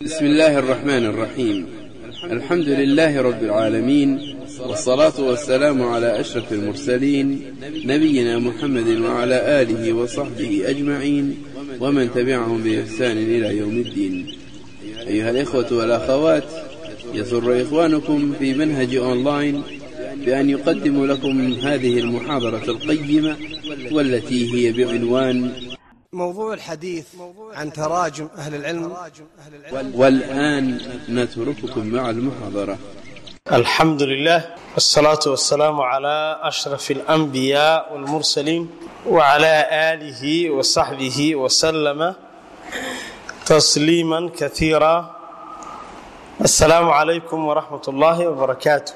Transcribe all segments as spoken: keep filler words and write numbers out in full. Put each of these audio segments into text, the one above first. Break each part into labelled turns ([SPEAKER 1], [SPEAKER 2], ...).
[SPEAKER 1] بسم الله الرحمن الرحيم. الحمد لله رب العالمين، والصلاة والسلام على أشرف المرسلين نبينا محمد وعلى آله وصحبه أجمعين ومن تبعهم بإحسان إلى يوم الدين. أيها الإخوة والأخوات، يسر إخوانكم في منهج أونلاين بأن يقدم لكم هذه المحاضرة القيمة والتي هي بعنوان
[SPEAKER 2] موضوع الحديث عن تراجم أهل العلم.
[SPEAKER 1] والآن نترككم مع المحاضرة.
[SPEAKER 3] الحمد لله والصلاة والسلام على أشرف الأنبياء والمرسلين وعلى آله وصحبه وسلم تسليما كثيرا. السلام عليكم ورحمة الله وبركاته.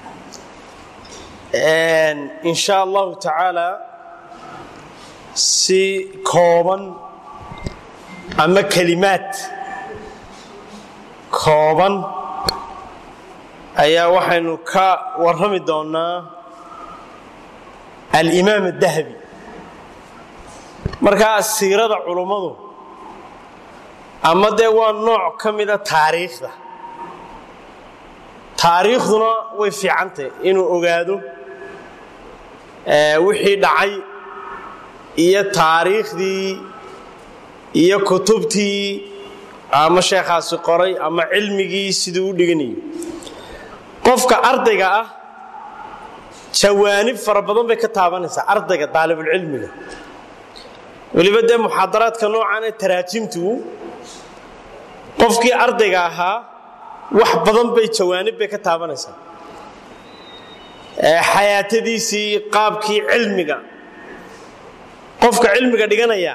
[SPEAKER 3] إن شاء الله تعالى si kooban ama kalimaad kooban ayaa waxaynu ka warrami doonaa al-imaam ad-dahabi. markaa siirada culummadu ama dee waa nooc ka mida taariikhda taariikhduna way fiicantahay inuu ogaado wixii dhacay iyo taariikhdii iyo kutubtii ama sheekhaasi qoray ama cilmigii siduu u dhiganayo. qofka ardayga ah jawaanib fara badan bay ka taabanaysaa ardayga daalibulcilmiga. weliba dee muxaadaraadka noocan ee taraajimtu qofkii ardayga ahaa wax badan bay jawaanib bay ka taabanaysaa. xayaatadiisii, qaabkii cilmiga qofka cilmiga dhiganaya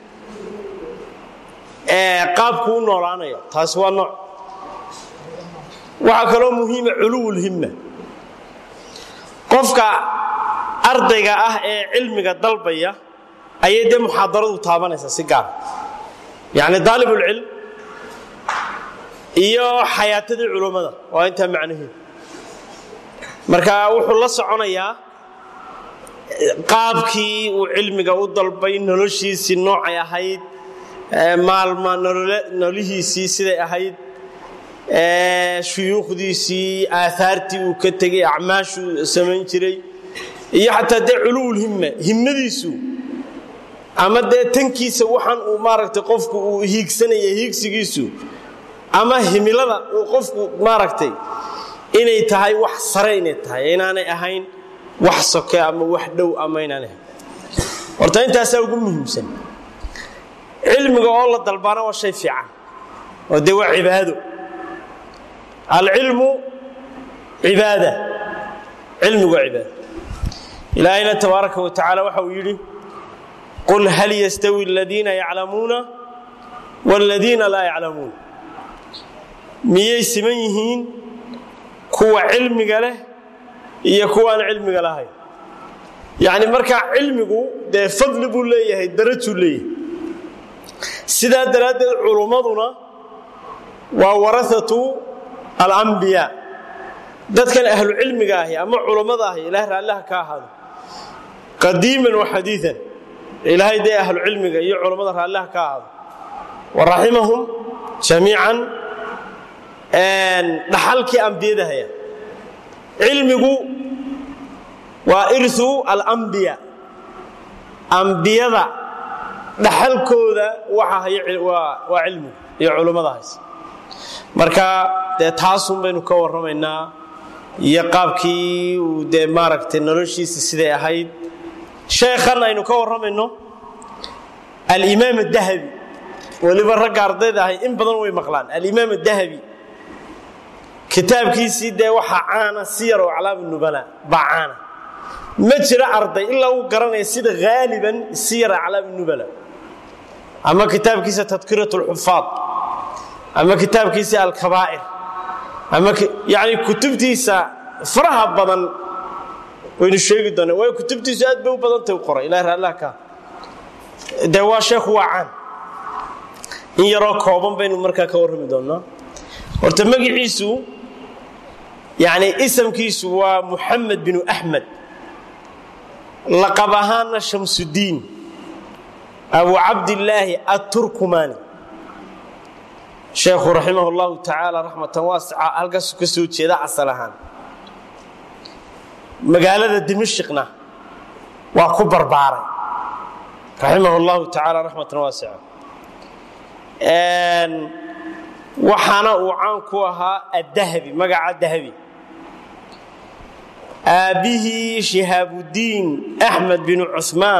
[SPEAKER 3] ee qaabku u noolaanaya, taas waa nooc. waxaa kaloo muhiima culuwul himma. qofka ardayga ah ee cilmiga dalbaya ayay dee muxaadaradu taabanaysaa si gaar, yacni daalibulcilm iyo xayaatadii culummada waa intaa macnaheedu. marka wuxuu la soconayaa qaabkii uu cilmiga u dalbay, noloshiisii noocay ahayd, maalma nolohiisii siday ahayd, shuyuukhdiisii, aahaartii uu ka tegey, acmaashuu samayn jiray, iyo xataa dee culuwul himma, himmadiisu ama dee tankiisa waxaan uu maaragtay qofku uu hiigsanaya hiigsigiisu ama himilada uu qofku maaragtay inay tahay wax sare inay tahay, inaanay ahayn wax soke ama wax dhow ama inaan ahayn. horta intaasaa ugu muhiimsan. cilmiga oo la dalbaana waa shay fiican oo dee waa cibaado. alcilmu cibaada, cilmigu waa cibaado. ilaahayna tabaaraka wa tacaala waxa uu yidhi qul hal yastawi aladiina yaclamuuna waaladiina laa yaclamuun. miyay siman yihiin kuwa cilmiga leh iyo kuwaan cilmiga lahayn? yacni markaa cilmigu dee fadli buu leeyahay, darajuu leeyahay. sidaa daraaddeed culummaduna waa warahatu alambiyaa. dadkan ahlu cilmiga ahi ama culummada ahi ilaahay raallaha ka ahaado qadiiman wa xadiian, ilaahay dee ahlu cilmiga iyo culummada raallaha ka ahaado waraximahum jamiican. dhaxalkii ambiyada haya. cilmigu waa irsu alambiya, ambiyada dhaxalkooda waxa haya waa cilmigu iyo culummada haysa. marka dee taasun baynu ka warramaynaa iyo qaabkii uu dee maaragtay noloshiisa siday ahayd. sheekhan aynu ka warramayno alimaam adahabi, weliba ragga ardayda ahay in badan way maqlaan alimaam adahabi. kitaabkiisii dee waxaa caana siyar oo aclaam nubala baa caana. ma jira arday ilaa uu garanaya sida haaliban siyar aclaam nubala ama kitaabkiisa tadkirat lxufaad ama kitaabkiisa alkabaa'ir ama yani kutubtiisa faraha badan waynu sheegi doonaa. waayo kutubtiisu aad bay u badantay u qoray ilahi raallah ka dee waa sheekhu waa caan. in yaroo kooban baynu markaa ka warrami doonaa. horta magiciisu yani isamkiisu waa muxamed binu axmed, laqab ahaana shamsudiin abu cabdillaahi aturkumani. sheekhu raximahullahu tacaala raxmatan waasica halkaas ka soo jeeda asal ahaan magaalada dimashqna waa ku barbaaray raximahullahu tacaala raxmatan waasica een waxaana uu caan ku ahaa ad-dahabi magaca dahabi aabihii shihaabudiin axmed bin cusmaan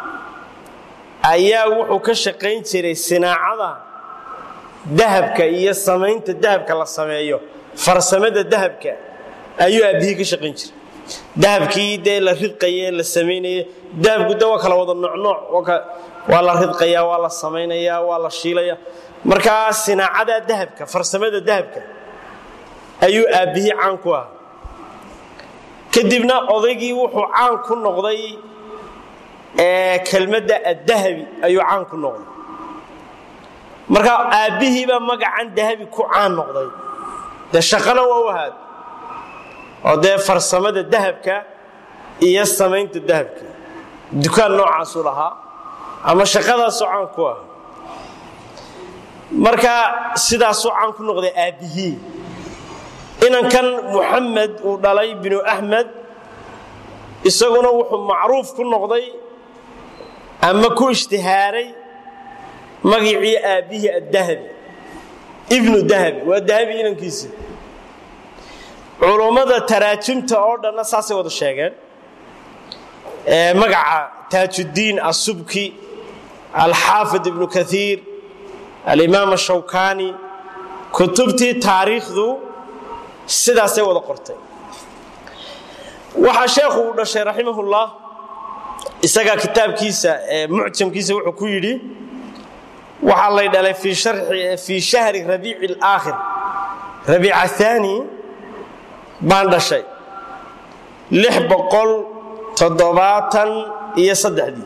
[SPEAKER 3] ayaa wuxuu ka shaqayn jiray sinaacada dahabka iyo samaynta dahabka la sameeyo farsamada dahabka ayuu aabihii ka shaqayn jiray dahabkii dee la ridqayay la sameynayay dahabku dee waa kala wada nooc waa la ridqayaa waa la samaynayaa waa la shiilayaa markaa sinaacada dahabka farsamada dahabka ayuu aabihii caan ku ahaa kadibna odaygii wuxuu caan ku noqday ee kelmadda ad-dahabi ayuu caan ku noqday marka aabihii baa magacan dahabi ku caan noqday de shaqana waa wahaad oo de farsamada dahabka iyo samaynta dahabka dukaan noocaas u lahaa ama shaqadaas oo caan ku ah marka sidaas oo caan ku noqday aabihii inankan muxamed uu dhalay binu ahmed isaguna wuxuu macruuf ku noqday ama ku ishtihaaray magicii aabihii ad-dahabi ibnu dahabi waa dahabi inankiisa culumada taraajimta oo dhan saasay wada sheegeen ee magaca taajudiin as-subki al-haafid ibn kathir al-imam ash-shawkani kutubtii taariikhdu sidaasay wada qortay waxa sheekhu uu dhashay raximahullah isaga kitaabkiisa ee mu'jamkiisa wuxuu ku yiri waxa la dhalay fi sharhi fi shahri rabiic al-aakhir rabiic athani baan dhashay lix boqol toddobaatan iyo saddexdii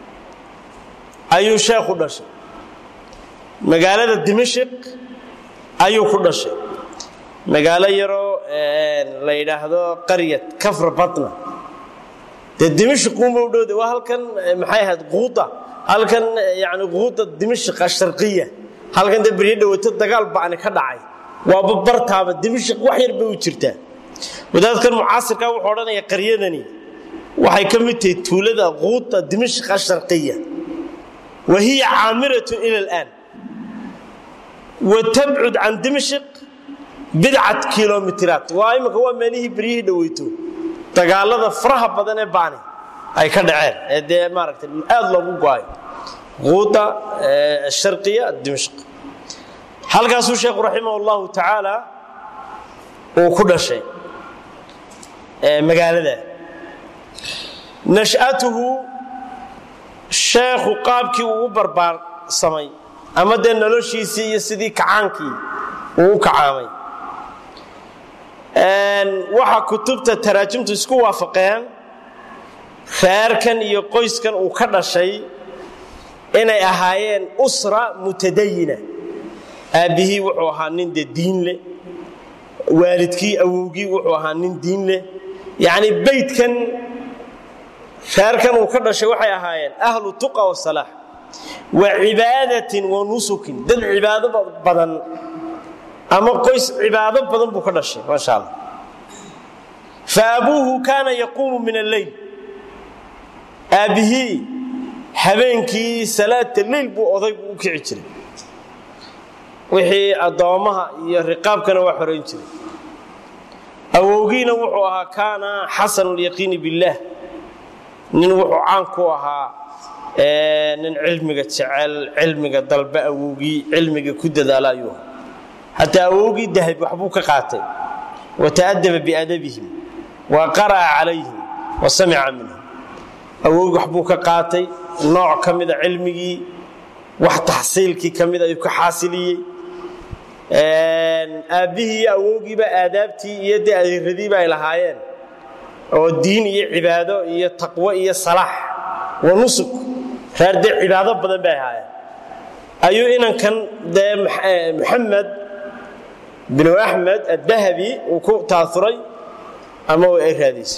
[SPEAKER 3] ayuu sheekhu dhashay magaalada dimashq ayuu ku dhashay magaalo yaro la yiraahdo qaryad kafr batna de dimashq uu dhowday waa halkan maxay ahayd quuda halkan yaani quuda dimashq sharqiya halkan de bariida wata dagaal baan ka dhacay waa bartaaba dimashq wax yar bay u jirtaa wadaadkan mucaasirka wuxuu oranayaa qaryadani waxay ka mid tahay tuulada quuda dimashq sharqiya وهي عامرة إلى الآن وتبعد عن دمشق بضعة كيلومترات وايمك هو ماليه بريه دويتو تقالده فرها بدن باني اي كدعين ادي ماركت aad loogu go'ay quuda الشرقية دمشق halkaas uu sheekhu rahimahullahu ta'ala oo ku dhashay ee magaalada nash'atuhu sheekhu qaabkii uu barbaar samay ama de noloshiisii iyo sidii kacaankii uu kacaamay een waxa kutubta taraajimtu isku waafaqeen reerkan iyo qoyskan uu ka dhashay inay ahaayeen usra mutadayina aabihii wuxuu ahaa nin diin leh waalidkii awowgii wuxuu ahaa nin diin leh yaani beedkan reerkan uu ka dhashay waxay ahaayeen ahlu tuqa wa salaah wa ibadatin wa nusukin dad cibaado badan ama qoys cibaado badan buu ka dhashay ma sha Allah faabuhu kana yaqumu min al-layl abihi habeenkii salaata layl buu odaygu u kici jiray wixii adoomaha iyo riqaabkana wax horeyn jiray awowgiina wuxuu ahaa kana hasan al-yaqin billah nin wuxuu caan ku ahaa ee nin cilmiga jecel cilmiga dalba awowgii cilmiga ku dadaalayo hatta awowgii dahab waxbuu ka qaatay wataadaba bi adabihim wa qaraa alayhim wa sami'a minhum awowgii waxbuu ka qaatay nooc kamida cilmigii wax tahsiilkii kamida ay ku xaasiliyay een aabihii awowgii ba aadaabtii iyo deeradii ba ay lahaayeen oo diin iyo cibaado iyo taqwa iyo salaah wa nusuk raade cibaado badan bay ahaayeen ayuu inankan de Muhammad bin Ahmed ad-Dahabi uu ku taasuray ama uu ay raadis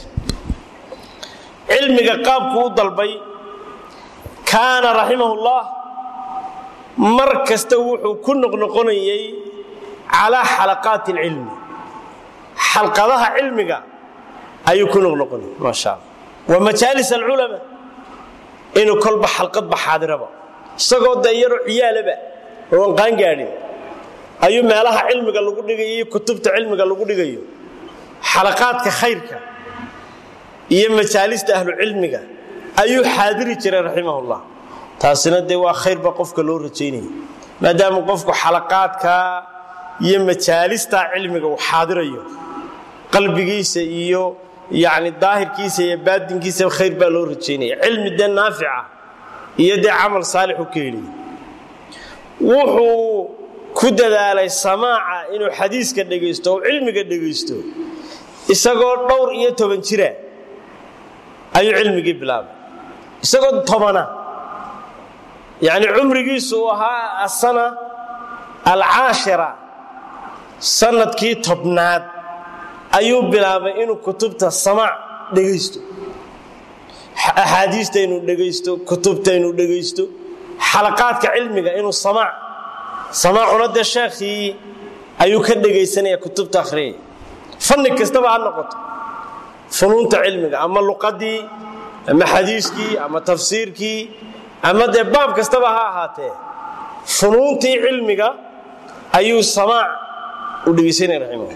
[SPEAKER 3] cilmiga qaabku u dalbay kaana rahimahullah mar kasta wuxuu ku noqnoqonayay calaa xalaqaati alcilmi xalqadaha cilmiga ayuu ku noqnoqonayay maasha allah wa majaalis alculamaa inuu kolba xalqad baxaadiraba isagoo dayaro ciyaalaba oo aan qaan gaadhin ayuu meelaha cilmiga lagu dhigayo kutubta cilmiga lagu dhigayo xalaqaadka khayrka iyo majaalista ahlu cilmiga ayuu xaadiri jiray raximahullah taasina de waa khayr ba qofka loo rajeynay maadaama qofku xalaqaadka iyo majaalista cilmiga uu xaadirayo qalbigiisa iyo yaani daahirkiisa iyo baadinkiisa khayr ba loo rajeynay cilmi de naafica iyo de amal saalix u keenay wuxuu ku dadaalay samaaca inuu xadiiska dhageysto oo cilmiga dhageysto isagoo dhowr iyo toban jira ayuu cilmiga bilaabay isagoo tobana يعني عمري سوها السنة العاشرة سنة كي تبناد أيوب بلابا إنو كتبت السماع دقيستو أحاديث تينو دقيستو كتب تينو دقيستو حلقات كعلمك إنو السماع سماع ند الشيخي أيو كدقيستني كتب تاخرين فنك استبع النقط فنون تعلمك أما اللقدي أما حديثكي أما تفسيركي أما ده باب كستبها هاته فنونتي علمك أيو السماع ودقيسين رحمه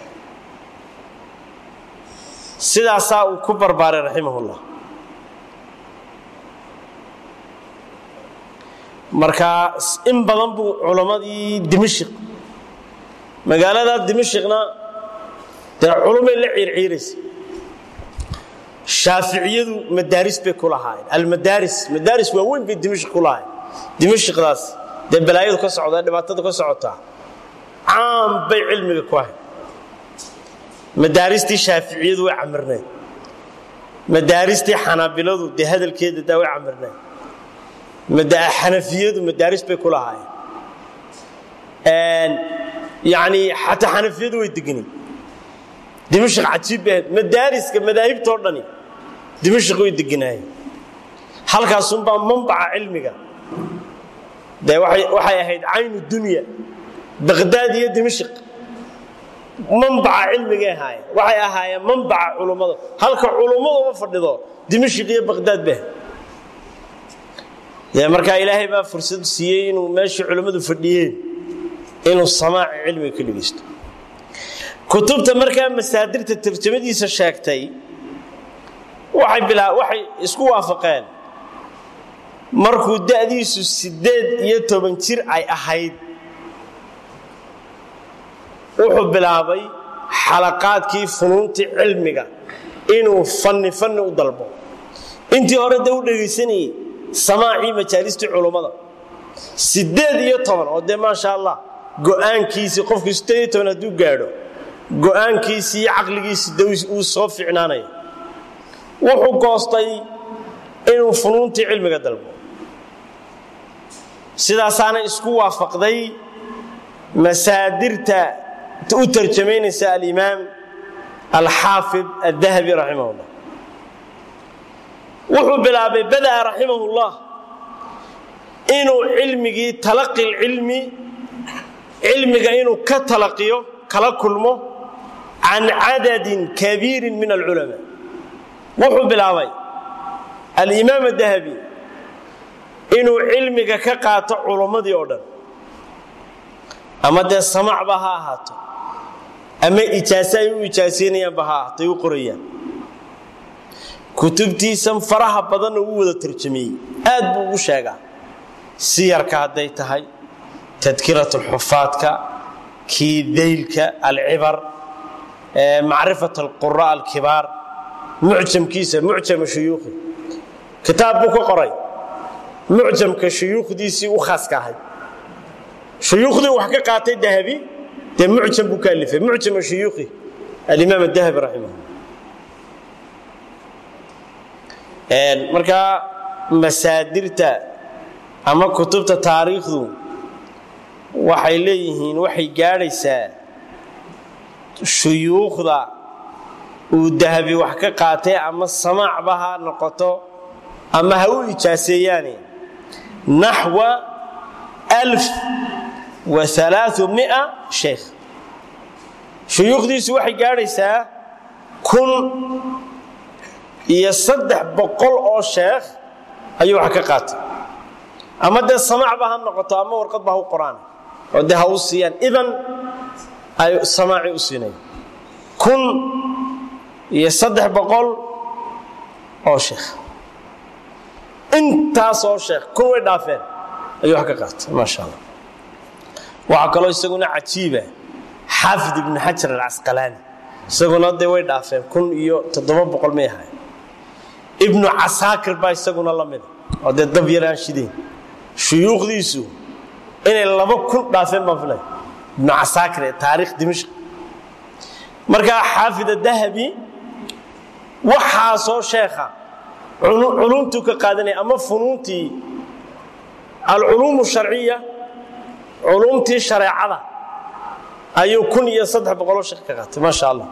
[SPEAKER 3] سيدا ساو كبر باري رحمه الله مركا إن بلنبو علماء دمشق مقالة دمشقنا ده علماء اللي عير عيرس الشافعية مدارس بكلها المدارس مدارس وين بدمشق كلها دمشق راس ده بلايد كسعودة ده بعتقد كسعودة عام بعلم الكواه مدارس دي شافعية وعمرنا مدارس دي حنابلة ده هذا الكيد ده وعمرنا مد حنفية ومدارس بكلها يعني حتى حنفية ويدقني دمشق عجيب مدارس كمذاهب تورني دمشق ويدقناي halkaas un baa manbaca cilmiga de waxay waxay ahayd aynu dunya Baghdad iyo Dimashq manbaca cilmiga ahaay waxay ahaayeen manbaca culimada halka culimadu ma fadhido Dimashq iyo Baghdad baa ya marka Ilaahay baa fursad siiyay inuu meesha culimadu fadhiyeen inuu samaac cilmi ka dhigeysto kutubta marka masaadirta tarjumadiisa sheegtay waxay bilaa waxay isku waafaqeen markuu da'diisu sideed iyo toban jir ay ahayd wuxuu bilaabay xalaqaadkii funuunti cilmiga inuu fanni fanni u dalbo intii hore dad u dhageysanay samaaci majaalista culimada sideed iyo toban oo de ma sha Allah go'aankiisi qofku sideed iyo toban haduu gaadho go'aankiisi aqligiisi dawiis uu soo fiicnaanay wuxuu goostay inuu funuunti cilmiga dalbo sidaasaana isku waafaqday masaadirta u tarjumaynaysa al-imaam al-haafid al-dhahabi rahimahullah wuxuu bilaabay bada rahimahullah inuu cilmigi talaqi ilmi cilmiga inuu ka talaqiyo kala kulmo an adadin kabiir min al-ulama wuxuu bilaabay al-imaam al-dhahabi inuu cilmiga ka qaato culimadii oo dhan ama de samaac ba ha ahaato ama ijaaso ay u ijaasinayaan ba ha ahaato ay u qorayaan kutubtiisan faraha badan uu wada tarjumay aad buu u sheegaa siyarka haday tahay tadkiratul xufaadka kiidaylka al-ibar macrifatul qurra al-kibar mu'jamkiisa mu'jam shuyuukhi kitaab buu ku qoray mu'jamka shuyuukhdiisii u khaas ka ahay shuyuukhdii wax ka qaatay Dhahabi de mu'jam buu ka alifay mu'jam shuyuukhi al-imaam al-Dhahabi rahimahullah een marka masaadirta ama kutubta taariikhdu waxay leeyihiin waxay gaaraysaa shuyuukhda uu Dhahabi wax ka qaatay ama samaac baha noqoto ama ha u ijaaseeyaan nahwa ألف وثلاثمائة شيخ شيوخ دي سوحي قارسة كن يصدح بقول أو شيخ أيوة حقيقات أما ده السماع بها النقطة أما ورقد بها القرآن وده هوسيان إذن أي السماع أسيني كن يصدح بقول أو شيخ انت صو شيخ كن ودافين أيوة حقيقات ما شاء الله وعقلوا يسقون عجيبة حافظ ابن حجر العسقلاني يسقون هذا ودافين كن يو تضرب بقول ميها ابن عساكر با يسقون الله مده هذا دبيران شديد شيوخ ديسو إن اللبا كن دافين ما فينا ابن عساكر تاريخ دمشق مركا حافظ الذهبي وحاسو شيخا علومتك قادني أما فنونتي العلوم الشرعية علومتي الشريعة أيو كن يصدح بقولوا شيخ كغات ما شاء الله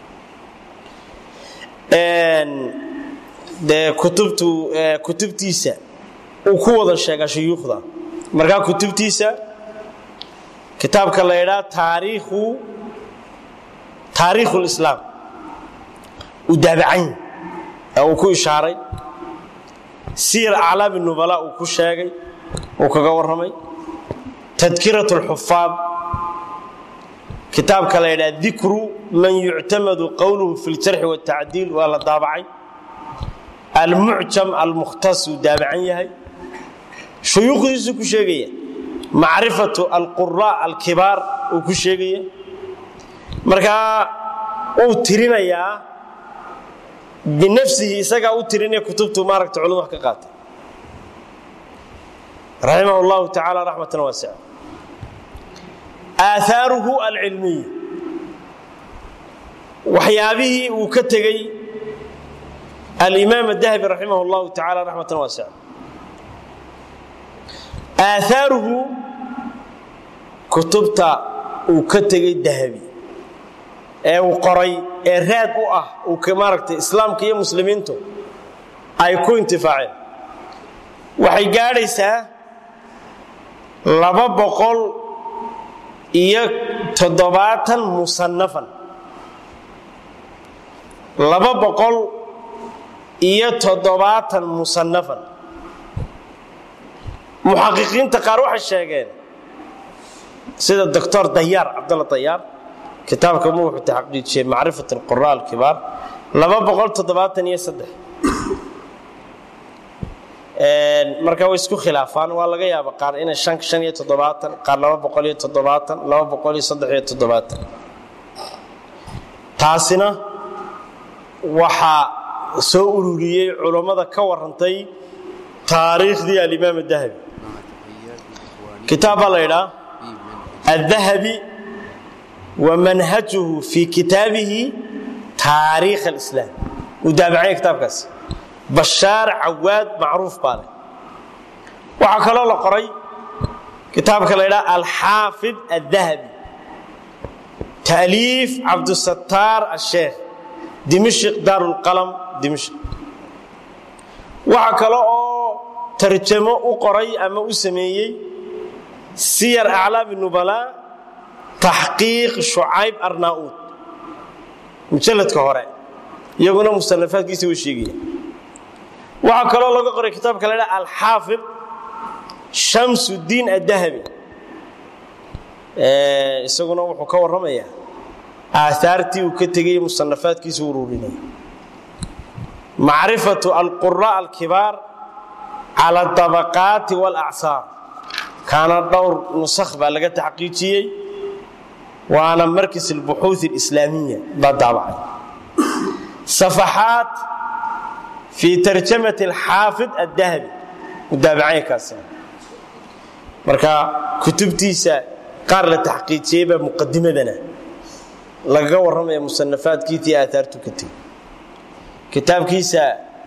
[SPEAKER 3] ان ده كتبتو كتبتيسا وكودا شيخ شيوخ دا marka kutubtiisa kitaabka la yiraahdo taariikhu taariikhul islaam u daabacan oo ku ishaaray sir a'laam an-nubala oo ku sheegay oo kaga waramay tadkiratul huffaz kitaabka la yiraahdo dhikru man yu'tamadu qawluhu fil jarh wa ta'dil wa la daabacay al-mu'jam al-mukhtas daabacan yahay شيوخ ديسو كشيغيه معرفه القراء الكبار وكشيغيه marka uu tirinaya بنفسه isaga uu tirinay kutubtu maaragta culumada wax ka qaatay رحمه الله تعالى رحمه واسعه آثاره العلميه وحيابه وكتغي الامام الذهبي رحمه الله تعالى رحمه واسعه آثاره كتبتا وكتغي الذهبي ee uu qoray ee raad u ah oo ka maaragtay islaamka iyo muslimiintu ay ku intifaaceen waxay gaaraysaa laba boqol iyo toddobaatan musannafan laba boqol iyo toddobaatan musannafan muhaqiqiinta qaar waxay sheegeen sida doctor Dayyar Abdullah Dayyar كتابك مو تحقيق شيء معرفة القراء الكبار لما بقول تضباط يصدق مركب يسكو خلافان والله جاي بقار إن الشنك شن يتضباط قال لما بقول يتضباط لما بقول يصدق يتضباط تاسنا وحا سؤولية علماء كورنتي تاريخ دي الإمام الذهبي كتاب الله الذهبي ومنهجه في كتابه تاريخ الإسلام ودابعين كتاب كاس بشار عواد معروف باله وعكال الله قري كتاب كلا الحافظ الذهبي تأليف عبد الستار الشيخ دمشق دار القلم دمشق وعكال ترجمه وقري أما أسميه سير أعلام النبلاء تحقيق شعيب أرناؤوط مجلد كهراء يقولون مصنفات كيسي وشيقية وعكال الله قرأ كتاب كلا الحافظ شمس الدين الذهبي يقولون وحكاو الرمية آثارتي وكتغي مصنفات كيسي ورورين معرفة القراء الكبار على الطبقات والأعصار كان الدور نسخ بلغة تحقيقية وأنا مركز البحوث الإسلامية بالطبع صفحات في ترجمة الحافظ الذهبي متابعين كاسين مركا كتبتي سا قار لتحقيق شيء بمقدمة لنا لقوا الرمي مصنفات كيتي آثارته كتب كتاب كيسا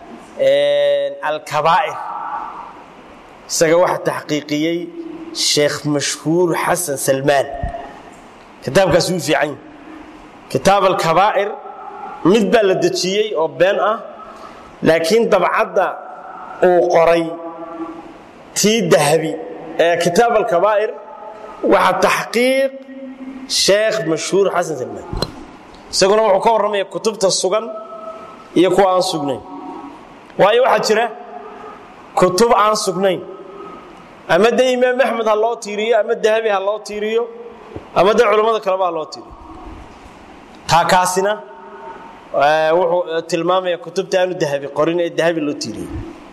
[SPEAKER 3] الكبائر سجى واحد تحقيقي الشيخ مشهور حسن سلمان كتاب كسوي في عين كتاب الكبائر مدبل للدتشيي أو بين أه لكن طبعا أو قري تي ذهبي كتاب الكبائر وحا تحقيق شيخ مشهور حسن سلمان سيقولنا وحو كورمي كتبت السجن يكو عن سجنين وأي واحد جرى كتب عن سجنين أما ده إمام أحمد الله تيريه أما ده هبي الله تيريه أما ده علماء الكلام الله تيريه تاكاسنا وحو تلمام كتب تانو الذهبي قرين الذهبي اللي تيريه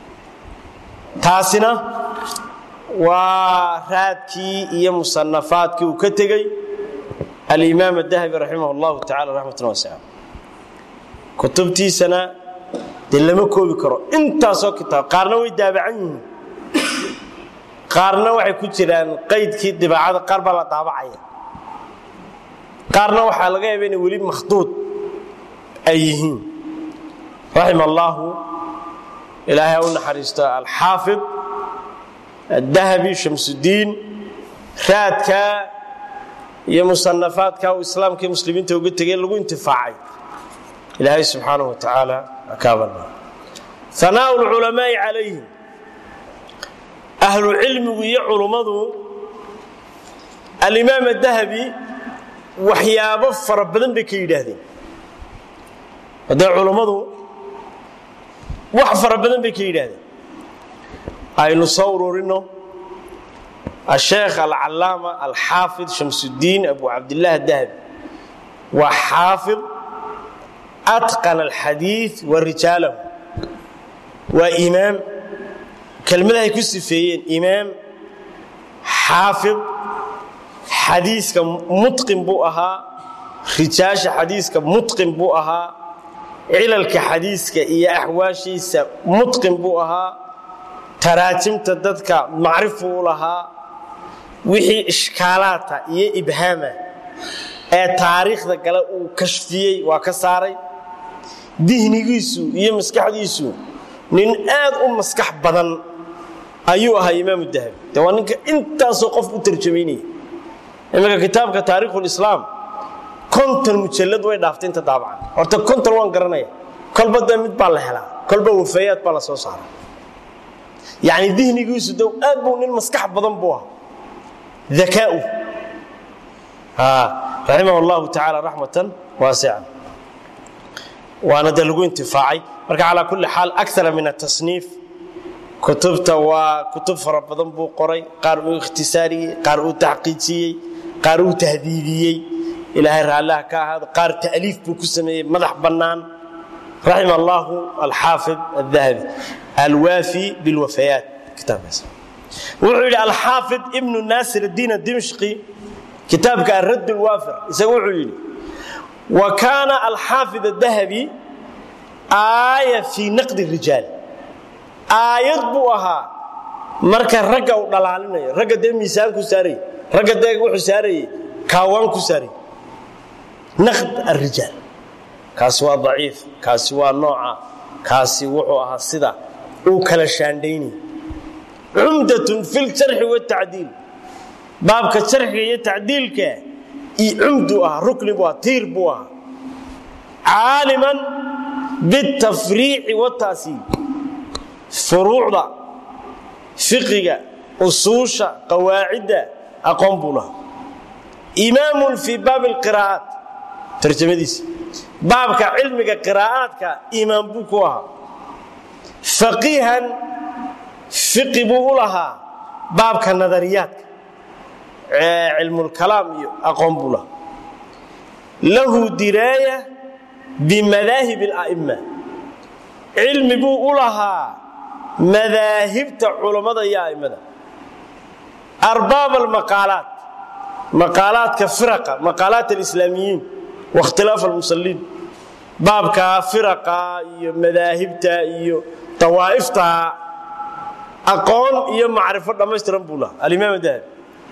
[SPEAKER 3] تاسنا ورادكي يا مصنفاتكي وكتجي الإمام الذهبي رحمه الله تعالى رحمة الله واسعة كتبتي سنة دلما كوبي كرو انت سو كتاب قارنا ويدابعين قارنا waxay ku jiraan qaydkii dibacada qaar baa la daabacaya qaarna waxa laga yaabaa in wali makhduud ay yihiin رحم الله إلهي ونحرسته الحافظ الذهبي شمس الدين رادك يا مصنفاتك وإسلام كمسلمين توقيت تقول لقوا انتفاعي إلهي سبحانه وتعالى أكابرنا ثناء العلماء عليهم أهل العلم ويعلموا الإمام الذهبي وحيابه فربنا بكيده هذا علماء وحفر ربنا بكيده أي نصور إنه الشيخ العلامة الحافظ شمس الدين أبو عبد الله الذهبي وحافظ أتقن الحديث والرجاله وإمام كلمة هي كسفين إمام حافظ حديث كمتقن بوها رجاش حديث كمتقن بوها علل كحديث كإيا أحواشي متقن بوها تراجم تددك معرفه لها وحي إشكالاتها إيا إبهامه ee taariikhda kale uu kashfiyay waa ka saaray dihnigiisu iyo maskaxdiisu nin aad u maskax badan ayuu ahaa imaam dahabi waa ninka intaas qof u tarjumeeyay imaka kitaabka taariikhul islaam konton mujallad way dhaaftay inta daabacan horta konton waan garanaya kolba mid baa la helaa kolba wafayaad baa la soo saaray yaani dihnigiisu dad aad buu nin maskax badan buu ahaa ذكاؤه ها رحمه الله تعالى رحمة واسعة وأنا دلقوا انتفاعي مرجع على كل حال أكثر من التصنيف كتبت وكتب فربضن بو قري قارئ اختصاري قارئ تحقيقي قارئ تهذيبي إلى هذا الله كهذا قارئ تأليف بكسمة مدح بنان رحم الله الحافظ الذهبي الوافي بالوفيات كتاب وعلى الحافظ ابن الناصر الدين الدمشقي كتابك الرد الوافر يسوي وكان الحافظ الذهبي آية في نقد الرجال آية بوها مركز رجع ودلالنا رجع ده ميزان كساري رجع ده وحساري كوان كساري نقد الرجال كاسوا ضعيف كاسوا نوعا كاسي وحوها صدا وكل شانديني عمدة في الشرح والتعديل بابك الشرح والتعديل كه عمدها ركن بها تير بها عالما بالتفريع والتأصيل فروع فقه أصوش قواعد أقوم بها إمام في باب القراءات ترجمة ديس بابك علمك قراءاتك إمام بكوها فقيها فقه بولها بابك النظريات علم الكلام أقوم بله له دراية بمذاهب الأئمة علم بولها مذاهب علماء يا أئمة أرباب المقالات مقالات كفرقة مقالات الإسلاميين واختلاف المصلين بابك فرقة مذاهب طوائفتها أقول يا معرفة لما يشترون بولا الإمام الذهبي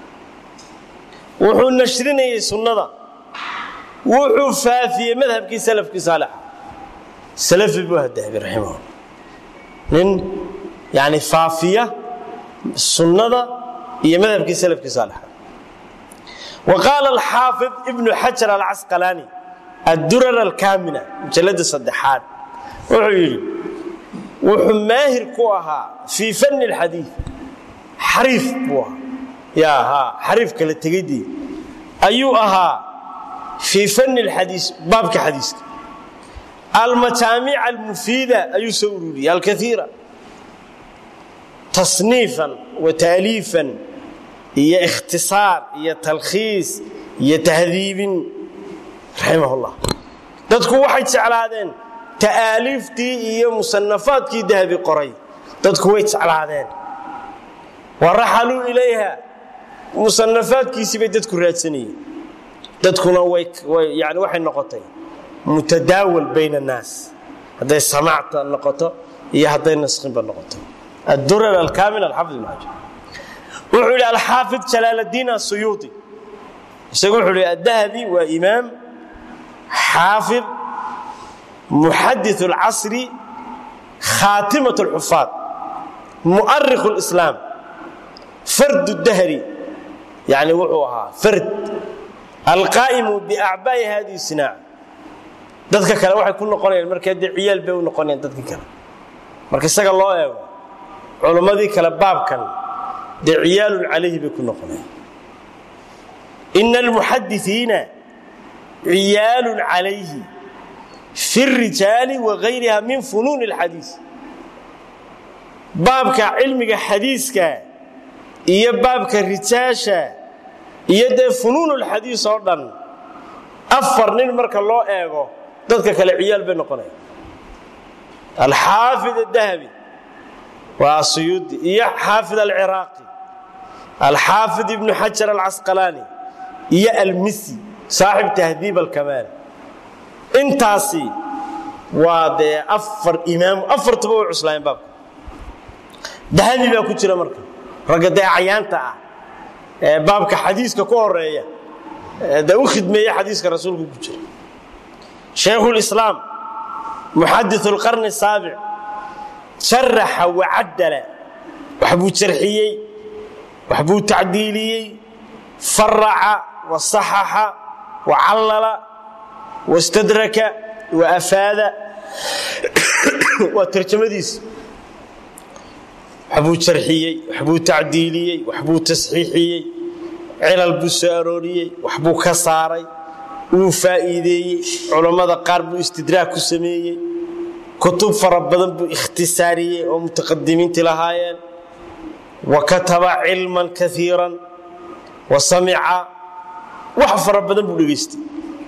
[SPEAKER 3] وحو نشرين سنة وحو فافية مذهب كي سلف كي صالح سلف بوها الذهبي رحمه الله من يعني فافية السنة هي مذهب كي سلف كي صالح وقال الحافظ ابن حجر العسقلاني الدرر الكامنة مجلد الصدحات وحو وحو ماهر كوها في فن الحديث xariif buu yaa ha xariif kala tagaydii ayuu ahaa fi fann alhadith baabka xadiiska المجامع المفيدة أي سوري الكثيرة تصنيفا وتأليفا هي اختصار هي تلخيص هي تهذيب رحمه الله تذكر واحد على هذين تأليفتي هي مصنفات كي ذهبي قري تذكر واحد على هذين ورحلوا إليها مصنفات كي سبي تذكر سنين تذكر يعني واحد نقطتين متداول بين الناس هذا سمعت النقطة هي هذا النسخين بالنقطة الدرر الكامل الحافظ ابن حجر وحول الحافظ جلال الدين السيوطي يقول حول الذهبي وإمام حافظ محدث العصر خاتمة الحفاظ مؤرخ الإسلام فرد الدهري يعني وحوها فرد القائم بأعباء هذه الصناعة dadka kale waxay ku noqonayaan markay ciyaal bay u noqonayaan dadka kale marka isaga loo eego culimadii kale baabkan diciyaalun alayhi bay ku noqonayaan innal muhaddithina ciyaalun alayhi fi ar-rijali wa ghayriha min funun al-hadith baabka cilmiga hadiiska iyo baabka rijaasha iyo de funun al-hadith oo dhan afar nin marka loo eego dadka kale ciyaal bay noqonay al-hafiz al-dhahabi wa suyudi iyo hafiz al-iraqi al-hafiz ibn hajar al-asqalani iyo al-misi sahib tahdhib al-kamal intaasi waa de afar imaam afar tabaw cuslayn baab dhahabi baa ku jira marka raga daaciyaanta ah ee baabka xadiiska ku horeeya da u khidmeeyay xadiiska rasuulku ku jira شيخ الإسلام محدث القرن السابع شرح وعدل وحبو ترحيي وحبو تعديلي فرع وصحح وعلل واستدرك وأفاد وترجمديس وحبو ترحيي وحبو تعديلي وحبو تصحيحي علل بساروري وحبو كساري وفائدي علماء قارب استدراك سميه كتب فربضن باختصاريه ومتقدمين تلهايان وكتب علما كثيرا وسمع وحفر ربضن بلغيستي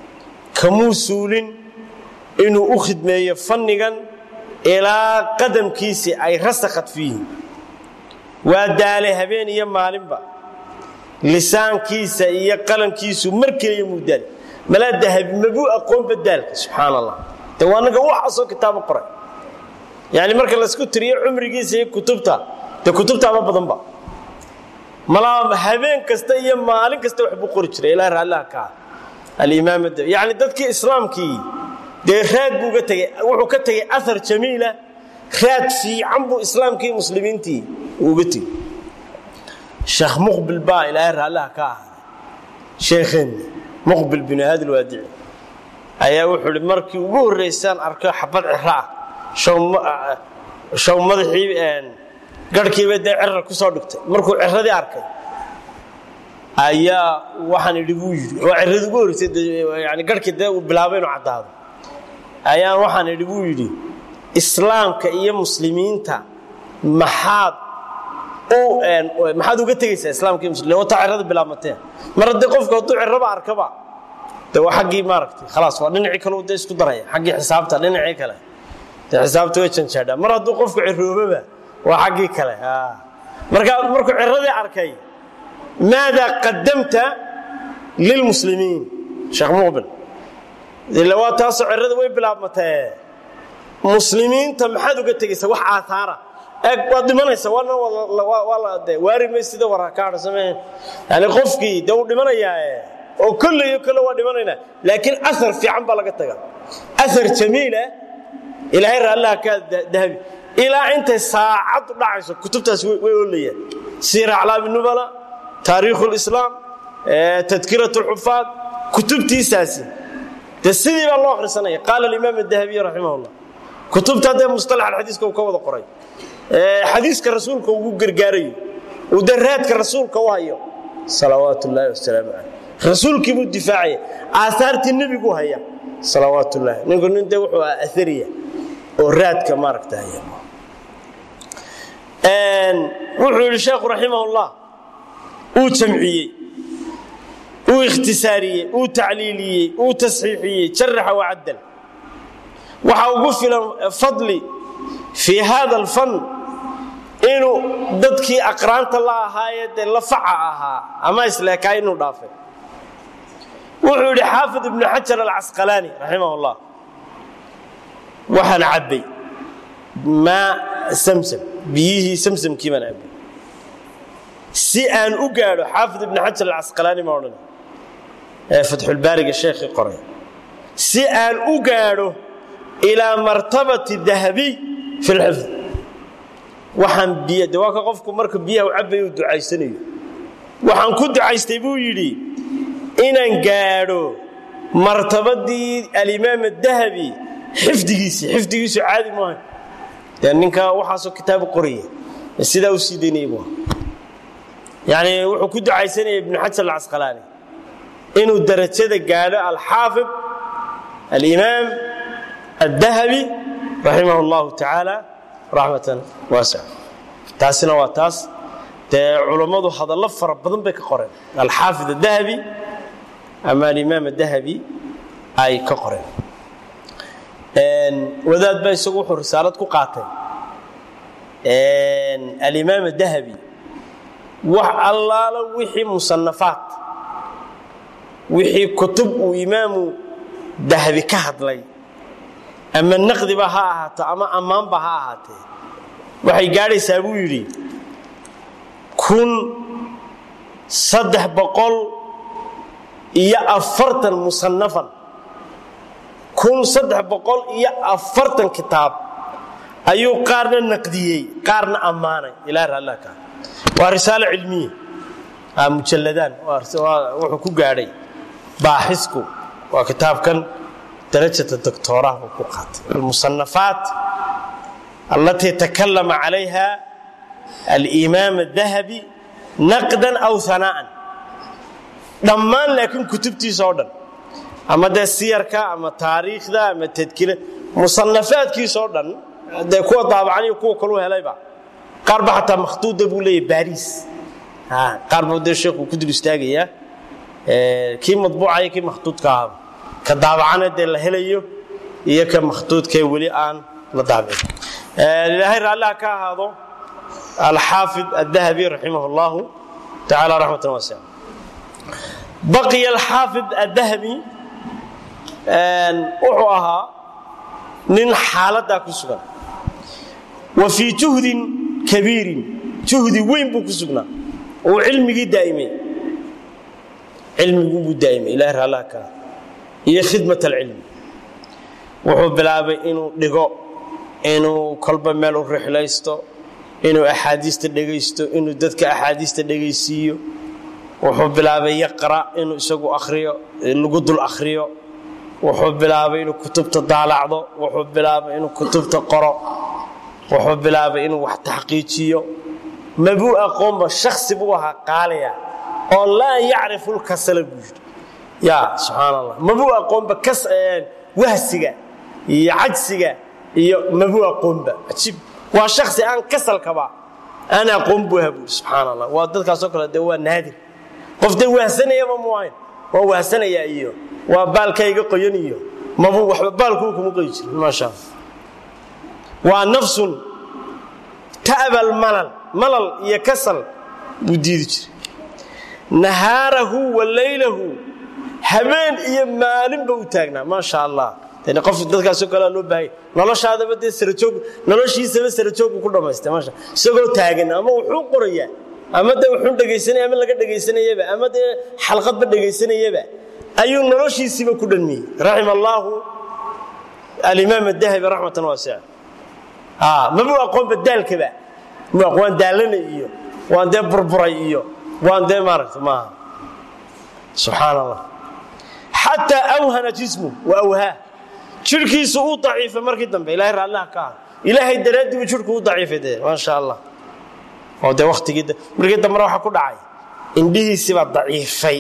[SPEAKER 3] كموسول انه اخدميه فنيا الى قدم كيسي اي رسخت فيه وداله هبين يا مالنبا لسان كيسه يا قلم كيسو مركي مودال ملا ذهب مبو اقوم بدالك سبحان الله توانغا وحاسو كتاب قران يعني marka la isku tiriyo umrigiisa iyo kutubta de kutubta ba badan ba mala habeen kasta iyo maalin kasta wax buu qori jiray ilaa Allah ka al-imam yani dadkii islaamkii de raad buu ka tagay wuxuu ka tagay athar jamiila raad fiican buu islaamkii muslimiintii uga tagay sheekh muqbil ba ilaa Allah ka sheekhin مقبل بن هذا الوادع ayaa wuxuu markii ugu horeeysan arko xabad ciraa show show madaxii een garkiiba ciraa ku soo dhigtay markuu ciradii arkay ayaa waxaan idhigu yiri oo ciradu ugu horeysay yani garkii uu bilaabay inuu cadaado ayaa waxaan idhigu yiri islaamka iyo muslimiinta maxaad oo een maxaad uga tagaysaa islaamka iyo muslimiinta wata cirada bilaabmatay marada qofka uu ciraba arkaba de waxagii maaragtay خلاص waa dhinaci kale uu isku daraya xagii xisaabta dhinaci kale de xisaabta way janjada mar haduu qofku ciroobaba waa xagii kale ha marka markuu ciradii arkay ماذا قدمت للمسلمين شيخ مقبل ila waa taas cirada way bilaabmatay muslimiinta maxaad uga tagaysaa wax aathara eeg waa dhimanaysa wala wala de waarimaysida warakaar sameen yani qofkii de uu dhimanayaa oo kulli kala waa dhimanayna laakiin athar fiican baa laga tagaa athar jamiila ilaahay raalla ka dahabi ila inta saacad dhacayso kutubtaas way ooliyeen sir a'lam an-nubala taariikh al-islam tadhkirat al-hufaz kutubtiisaasi تسيدي الله خرسانية قال الإمام الذهبي رحمه الله كتبت هذا مصطلح الحديث كو كوضا قرأي حديث كالرسول كو قرقاري ودراتك رسولك وهايو صلوات الله والسلام عليه رسولك بو دفاعي آثارت النبي وهايا صلوات الله نقول انت وحو أثرية وراتك ماركتها هي ان وحو الشيخ رحمه الله وتمعيي واختصاري وتعليلي وتصحيحي شرح وعدل وحوقفل فضلي في هذا الفن إنه dadkii aqraanta la ahaayeen la faca aha ama isla kaaynu dhaafay wuxuu yiri xaafid ibn hajar al-asqalani rahimahullah waxaan cabay ma samsam bihi samsam kiman cabay si aan u gaaro xaafid ibn hajar al-asqalani ma oran ee fathul baari sheekhi qoray si aan u gaaro ila martabati dhahabi fi al-hifz waxaan biyo dawaaka qofku marka biyaha u cabay uu ducaysanayo waxaan ku ducaystay buu yiri inaan gaaro martabadii al-imam ad-dahabi xifdigiisa xifdigiisa caadi ma aha dan ninka waxa soo kitaab qoriye sida uu siideynaybo yaani wuxuu ku ducaysanay ibn hajar al-asqalani inuu darajada gaaro al-hafiz al-imam ad-dahabi rahimahullah ta'ala رحمة واسعة تاسنا وتاس علماء هذا لفر بدن بك قرن الحافظ الذهبي أما الإمام الذهبي أي كقرن إن وذات بيسوق رسالة قاتل إن الإمام الذهبي وح الله لو وحي مصنفات وحي كتب وإمام ذهبي كهد لي أما النقد بها هات أما أمام بها هات وحي قاري سابو يري كن صدح بقول إيا أفرت المصنفا كن صدح بقول إيا أفرت الكتاب أيو قارن النقدية قارن أمانة إلى رألك ورسالة علمية مجلدان وحكو قاري باحثكو وكتاب كان درجة الدكتوراه وقوقات المصنفات التي تكلم عليها الإمام الذهبي نقدا أو ثناء ضمان لكن كتبتي صودا أما ده السير كا أما تاريخ ده أما التذكير مصنفات كي صودا ده كوا طابعني وكوا كلوها لايبا قرب حتى مخطوط ده بولي باريس ها قرب ده الشيخ وكدر استاجية اه كي مطبوعة كي مخطوط كهذا كدابعنا ده الهليو إياك مخطوط كي ولي آن لدابع لله الله كهذا الحافظ الذهبي رحمه الله تعالى رحمة واسعة بقي الحافظ الذهبي أن أعوها من حالة كسبنا وفي جهد كبير جهد وين بكسبنا وعلمي دائما علمي دائما إله الله كهذا هي خدمة العلم وحب بلابي إنه لقاء إنه قلب ماله رحليسته إنه أحاديث تدقيسته إنه دتك أحاديث تدقيسيه وحب بلابي يقرأ إنه يسوق أخريه اللقود الأخريه وحب بلابي إنه كتب تضالعه وحب بلابي إنه كتب تقرأ وحب بلابي إنه واحد تحقيقيه ما بو أقوم بالشخص بوها قاليا والله يعرف الكسل بوجود يا سبحان الله ما بو أقوم بكس وهسجة يعجزجة ما بو أقوم بأجيب وشخص أنا كسل كبا أنا أقوم بها سبحان الله وضدك سكر الدواء نادر قفت وهسنة يا مموعين وهسنة يا إيو وبالك يقينيه ما بو بالكوكم قيش ما شاء الله ونفس تعب الملل ملل يكسل بديدج نهاره وليله habeen iyo maalin ba u taagnaa ma sha Allah tani qof dadkaas oo kala loo baahay noloshaada badii sir joog noloshiisa sir joog ku dhameystay ma sha isagoo taagan ama wuxuu qorayaa ama de wuxuu dhageysanaya ama laga dhageysanayaba ama de xalqad ba dhageysanayaba ayuu noloshiisa ku dhanmiyay rahimallahu al-imam ad-dahabi rahmatan wasi'a ah ma buu aqoon badalka ba ma aqoon daalana iyo waan de burburay iyo waan de maaragta ma subhanallah حتى أوهن جسمه وأوهاه شركي سوء ضعيف مركي دنبه إلهي رأى الله كان إلهي درادي وشركه ضعيف ده ما شاء الله oo de waqtigii markii dambe waxa ku dhacay indhihiisi baa daciifay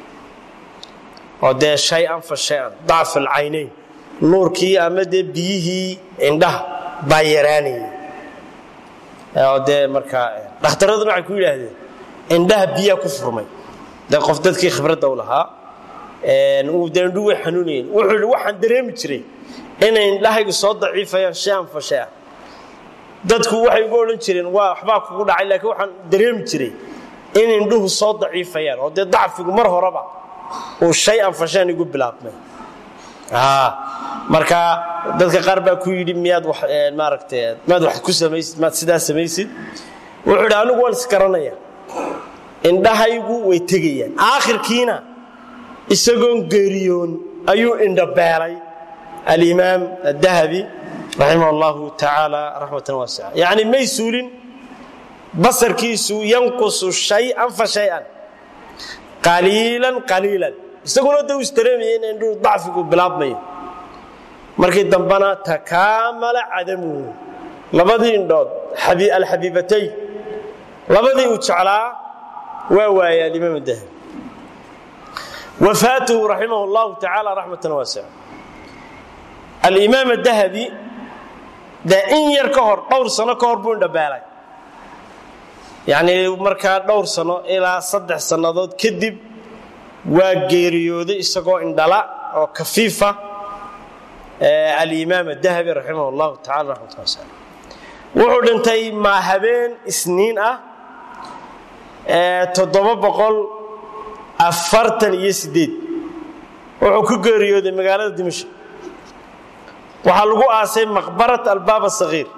[SPEAKER 3] oo de shay an fa shay daaf al-aynayn nuurkii ama de biyihii indhaha baa yaraanay oo de marka dhakhtaraduna waxay ku yiraahdeen indhaha biya ku furmay da qof dadkii khibrad u lahaa een uu deendhu way xanuuneen wuxuu waxaan dareemi jiray inay indhahaygu soo daciifayaan shay an fa shay dadku waxay ugu oran jireen waa waxba kugu dhacay laakiin waxaan dareemi jiray in indhuhu soo daciifayaan oo de dacfigu mar horeba oo shay an fa shay igu bilaabmay ah marka dadka qaar baa ku yiri miyaad wax maaragtay maad wax ku sameeysid maad sidaa sameeysid wuxuu anigu waan iskaranaya indhahaygu way tagayaan aakhirkiina isagoon geeriyoon ayuu indhabeelay al-imaam ad-dahabi rahimahullahu ta'ala rahmatan wasi'a yani maysulin basarkiisu yanqusu shay'an fa shay'an qalilan qalilan isaguna dad istareemeen indhu dacfigu bilaabmay markii dambana takamala adamu labadii indhood habi al-habibatay labadii u jeclaa waa waaya al-imaam ad-dahabi وفاته رحمه الله تعالى رحمة واسعة الإمام الذهبي ده إن يركهر دور سنة كهر بون دبالي يعني مركا دور سنة إلى صدح سنة ضد كذب وغيريود إسقو إندلا أو كفيفة آه الإمام الذهبي رحمه الله تعالى رحمة واسعة وعدنتي مع هبين سنين أه, آه تضرب بقول afartan iyo sideed wuxuu ku geeriyooday magaalada Dimashq waxa lagu aasay maqbarat al-Bab as-Saghir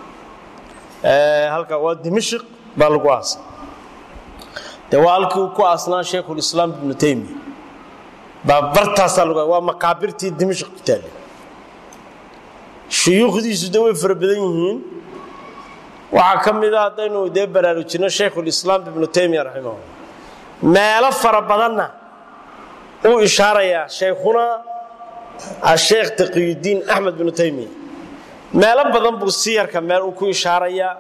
[SPEAKER 3] ee halka waa Dimashq baa lagu aasay dawaalkii ku aasnaa Sheikhul Islam Ibn Taymiyyah baa bartaas lagu waa maqaabirtii Dimashq taale shuyuukhdiisu daway farabadan yihiin waxa kamid ah inuu de baraarujino Sheikhul Islam Ibn Taymiyyah rahimahullah meelo fara badanna uu ishaaraya sheekhuna al-Sheikh Taqiyuddin Ahmad ibn Taymiyyah meelo badan buu siyarka meel uu ku ishaaraya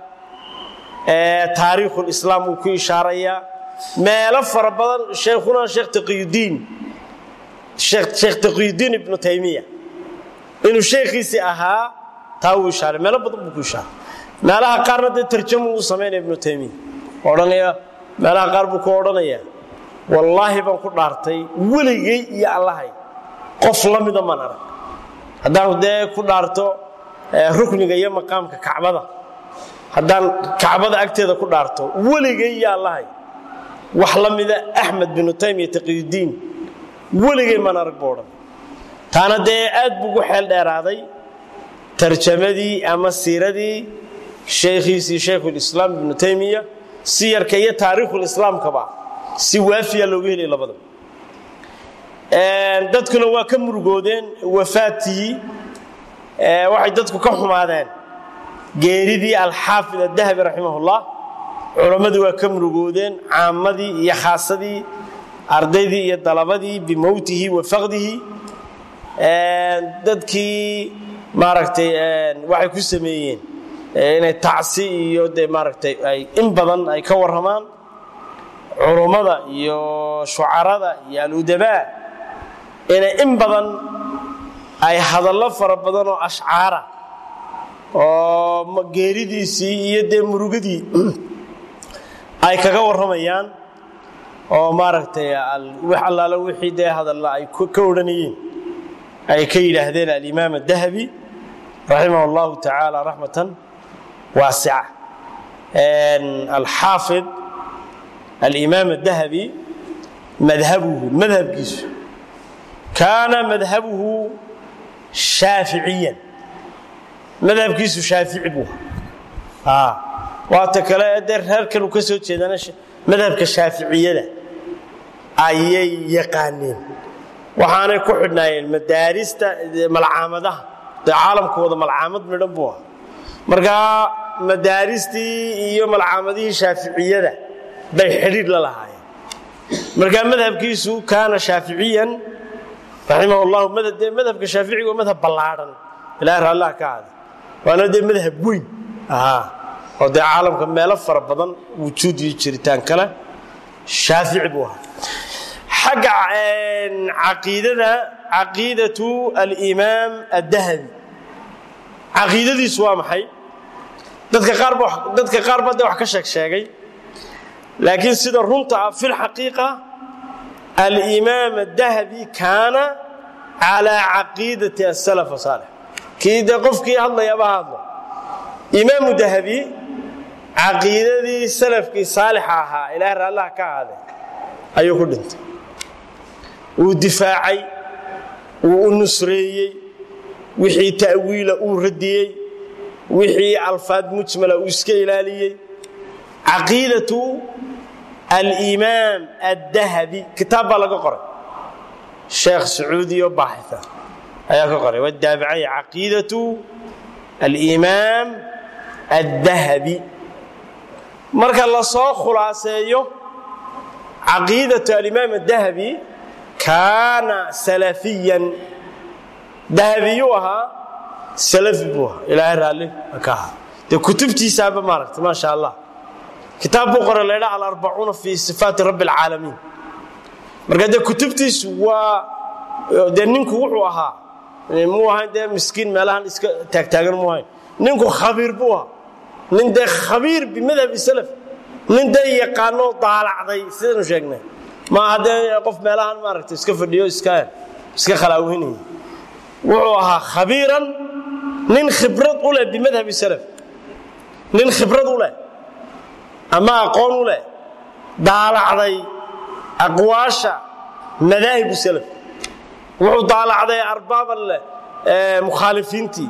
[SPEAKER 3] ee taariikhul islaam uu ku ishaaraya meelo fara badan sheekhuna Sheikh Taqiyuddin Sheikh Sheikh Taqiyuddin ibn Taymiyyah inuu sheekhiisi ahaa taa uu ishaaray meelo badan buu ku ishaaray meelaha qaarna de tarjuma uu sameeyay ibn Taymiyyah oranaya meelaha qaar buu ku oranaya wallahi baan ku dhaartay waligay iyo allahay qof lamida man arag hadaan de ku dhaarto rukniga iyo maqaamka Kaabada hadaan Kaabada agteeda ku dhaarto waligay iyo allahay wax lamida Ahmad bin Taymiyyah Taqiyuddin waligay man arag boodan taana de aad buu xeel dheeraaday tarjamadii ama siiradii sheekhiisi Sheikhul Islam Ibn Taymiyyah siyarka iyo taariikhul islaamka ba si waafiya looga helay labada ee dadkuna waa ka murugoodeen wafaatii ee waxay dadku ka xumaadeen geeridii al-Haafid ad-Dahabi rahimahullah culimadu waa ka murugoodeen caamadii iyo khaasadii ardaydii iyo dalabadii bimawtihi wa faqdihi ee dadkii maaragtay waxay ku sameeyeen inay tacsi iyo de maaragtay ay in badan ay ka waramaan culimada iyo shucarada iyo al-udaba inay in badan ay hadallo fara badan oo ashcaara oo geeridiisii iyo de murugadii ay kaga waramayaan oo maaragtay wax allaala wixii de hadalla ay ka oranayeen ay ka yiraahdeen al-Imam ad-Dahabi rahimahullahu ta'ala rahmatan واسعة الحافظ الإمام الذهبي مذهبه مذهب كيسو كان مذهبه شافعيا مذهب كيسو شافعي بوه آه واتكلا أدر هركن وكسو تشيدنا مذهب كشافعية ده أي يقانين وحنا كحدنا المدارس ملعامده عالم كوضا ملعامد من ربوها marka madaaristi iyo malcaamadii shaafiiciyada bay xiriir la lahaayeen marka madhabkiisu kaana shaafiiciyan rahimahullah madhab madhabka shaafiiciga madhab balaaran ilaahay allah ka hada waana de madhab weyn aha oo de caalamka meel fara badan wujuud iyo jiritaan kale shaafici buu ahaa xagga aqeedada aqeedatu al-imam ad-dahabi aqeedadiisu waa maxay dadka qaar dadka qaar baa wax ka sheeg sheegay laakiin sida runta ah fil haqiiqa al-imam ad-dahabi kana ala aqeedati as-salaf as-salih kida qofkii hadlaya baa hadlo imam ad-dahabi aqeedadii salafkii saalix ahaa ilaahay allah ka aade ayuu ku dhintay uu difaacay uu nusreeyay wixii ta'wiila uu radiyay wixii alfaad mujmala uu iska ilaaliyay aqeedatu al-imam ad-dahabi kitaab laga qoray sheekh saudi oo baaxitha ayaa ka qoray wadaabicay aqeedatu al-imam ad-dahabi marka la soo khulaaseeyo aqeedatu al-imam ad-dahabi kana salafiyan dahabiyuha salafibuha ilaahay raali ka de kutubtiisa ba maaragtay ma sha Allah kitaab buu qoray leeyahay al-arba'una fi sifat rabbil alamin marka de kutubtiisu waa de ninku wuxuu ahaa muu ahaa de miskiin meelahan iska taag taagan muu ahaa ninku khabiir buu ahaa nin de khabiir bi madhab salaf nin de yaqaano daalacday sidoo sheegnay ma hada qof meelahan maaragtay iska fadhiyo iska iska khalaawinay wuxuu ahaa khabiiran nin khibrad u leh bi madhab salaf nin khibrad u leh ama aqoon u leh daalacday aqwaasha madahib salaf wuxuu daalacday arbaab al mukhalifiinti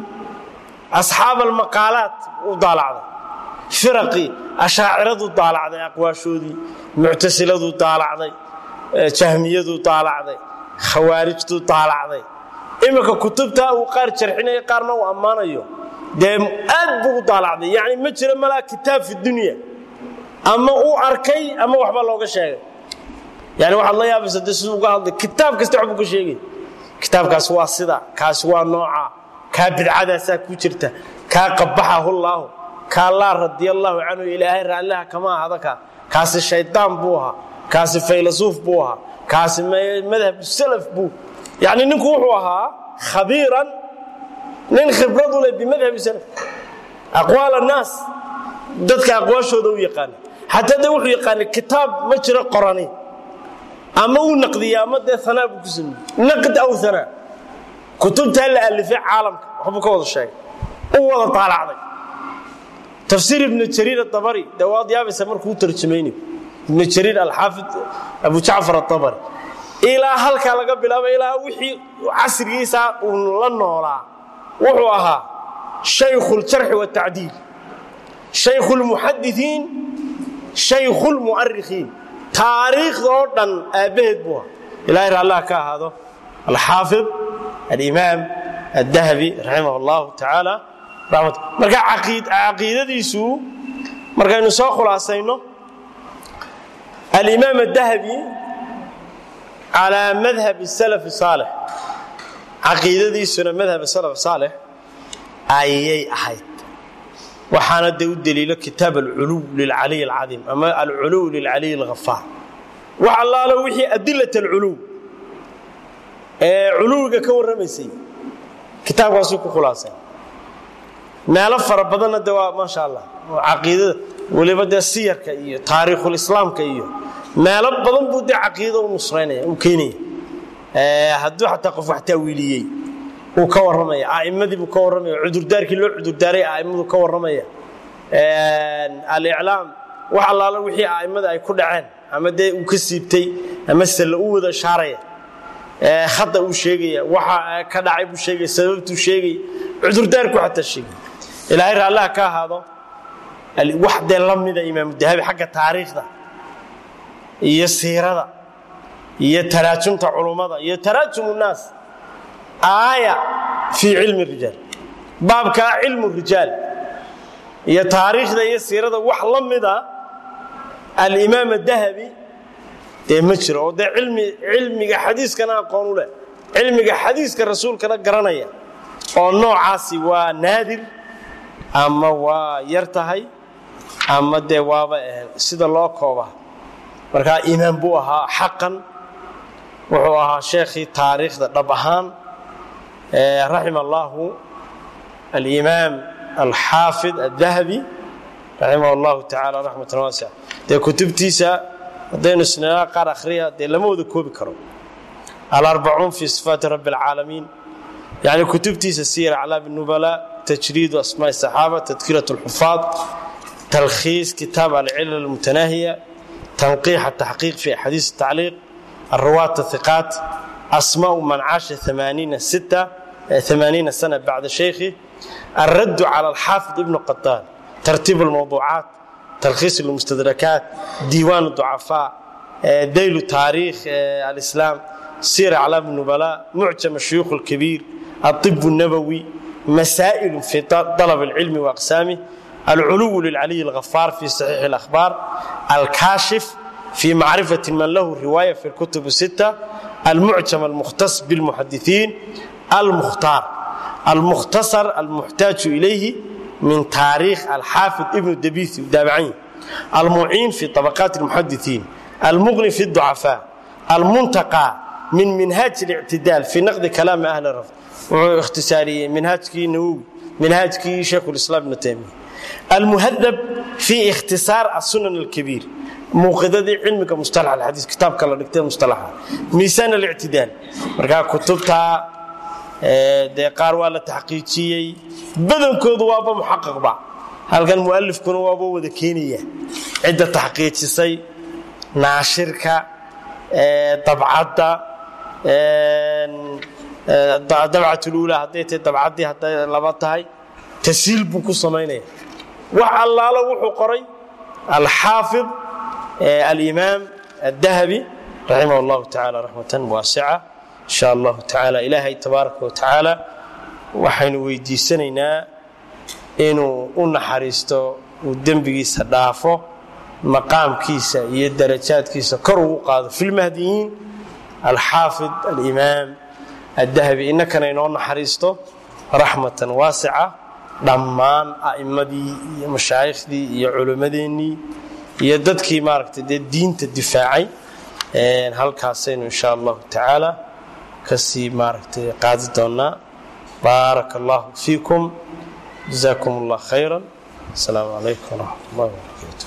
[SPEAKER 3] asxaab al maqaalaat u daalacday firaqi ashaa'iradu daalacday aqwaashoodii mu'tasiladu daalacday jahmiyadu daalacday khawaarijtu daalacday imaka kutubta uu qaar sharxinay qaarna uu amaanayo de aad buu daalacday yaani ma jira mala kitaab fi dunya ama uu arkay ama waxba looga sheegay yaani waxa la yaabay saddeed uga hadlay kitaab kasta waxbu ka sheegay kitaabkaas waa sida kaas waa nooca ka bidcadaasa ku jirta ka qabaxahu allah ka la radiyallahu anhu ilaahay raallaha kama hadaka kaas shaydaan buu ahaa kaas filosof buu ahaa kaas madhab salaf buu yaani ninku wuxuu ahaa khabiiran nin khibrad u leh bi madhab salaf aqwaal الناس dadka aqwaashooda u yaqaan hatta de wuxuu yaqaan kitaab ma jiro qorani ama uu naqdiya ama de sanaa ku sameeyay naqd aw sanaa kutubta la alifay caalamka waxba ka wada sheegay oo wada taalacday tafsiir ibn jarir at-tabari dawaad yaabisa markuu tarjumeeyay ibn jarir al-hafid abu ja'far at-tabari ila halka laga bilaabay ila wixii casrigiisa uu la noolaa wuxuu ahaa shaykhul jarh wa ta'dil shaykhul muhaddithin shaykhul mu'arrikhin taariikh oo dhan aabaheed buu ilaahay allah ka ahaado al-hafid al-imam ad-dahabi rahimahullah ta'ala rahmat marka aqeed aqeedadiisu marka inuu soo khulaasayno al-imam ad-dahabi ala madhhab as-salaf as-salih aqeedadiisuna madhhab as-salaf as-salih ayay ahayd waxaana de u daliilo kitaab al-ulu lil-ali al-azim ama al-ulu lil-ali al-ghaffar wa allaala wixii adilat al-ulu ee uluga ka warameysay kitaabkaas ku khulaasay meelo fara badan waa ma sha Allah aqeedada waliba de siyarka iyo taariikhul islaamka iyo meelo badan buu de aqeedo u nusraynaya u keenay ee haduu xataa qof wax taawiliyay uu ka waramaya aa'imadii buu ka waramaya cudurdaarkii loo cudurdaaray aa'imadu ka waramaya ee al-i'laam waxa allaala wixii aa'imada ay ku dhaceen ama de uu ka siibtay ama sala uu wada shaaraya ee khada uu sheegaya waxa ka dhacay buu sheegay sababtu sheegay cudurdaarku xataa sheegay ilaahay allah ka ahaado al-wahda lamida imaam dahabi xagga taariikhda iyo siirada iyo taraajumta culimada iyo taraajumu naas آية في علم الرجال باب كعلم الرجال يا تاريخ ذا يسير هذا وحلم ذا الإمام الذهبي ده مشروع ده علم علم حديث كنا قانوله علم حديث كالرسول كنا قرنايا النوع عاصي ونادر أما ويرتهي ama dee waaba sida loo kooba markaa imaam buu ahaa xaqan wuxuu ahaa sheekhii taariikhda dhab ahaan raxima allahu alimaam alxaafid aldahabi raximah allahu tacaala raxmatan waasica dee kutubtiisa haddaynu isnaa qaar akhriya dee lama wada koobi karo alarbacuun fi sifaati rabbi alcaalamiin يعني كتبتي سير أعلام النبلاء تجريد أسماء الصحابة تذكرة الحفاظ تلخيص كتاب العلل المتناهية تنقيح التحقيق في حديث التعليق الرواة الثقات أسماء من عاش ثمانين ستة ثمانين سنة بعد شيخه الرد على الحافظ ابن قطان ترتيب الموضوعات تلخيص المستدركات ديوان الضعفاء ديل تاريخ الإسلام سير أعلام النبلاء معجم الشيوخ الكبير الطب النبوي مسائل في طلب العلم وأقسامه العلو للعلي الغفار في صحيح الأخبار الكاشف في معرفة من له رواية في الكتب الستة المعجم المختص بالمحدثين المختار المختصر المحتاج إليه من تاريخ الحافظ ابن الدبيث الدابعين المعين في طبقات المحدثين المغني في الضعفاء المنتقى من منهاج الاعتدال في نقد كلام أهل الرفض واختصاري منهاجكي نووي منهاجكي شيخ الإسلام ابن تيمية المهذب في اختصار السنن الكبير موقدة علمك مصطلح الحديث كتاب كلا نكتب مصطلحها ميزان الاعتدال مركا كتبتها دي قار ولا تحقيقية بدن كود وابا محقق بعض هل كان مؤلف كون وابا وذكينية عدة تحقيقية ناشركة طبعته طبعة الأولى هديت طبعة دي هدي لبطها تسيل بكو سمينه وعلى الله وحو قري الحافظ الإمام الذهبي رحمه الله تعالى رحمة واسعة إن شاء الله تعالى إلهي تبارك وتعالى وحين ويدي سنينا إنه أنحريستو ودنبقيس هدافو مقام كيسة هي درجات كيسة كرو قاضي في المهديين الحافظ الإمام الذهبي إنك نينون حريسته رحمة واسعة ضمان أئمدي مشايخدي يا علماء يددكي ماركت الدين الدفاعي هل كاسين إن شاء الله تعالى كسي ماركت قاعدتنا بارك الله فيكم جزاكم الله خيرا السلام عليكم ورحمة الله وبركاته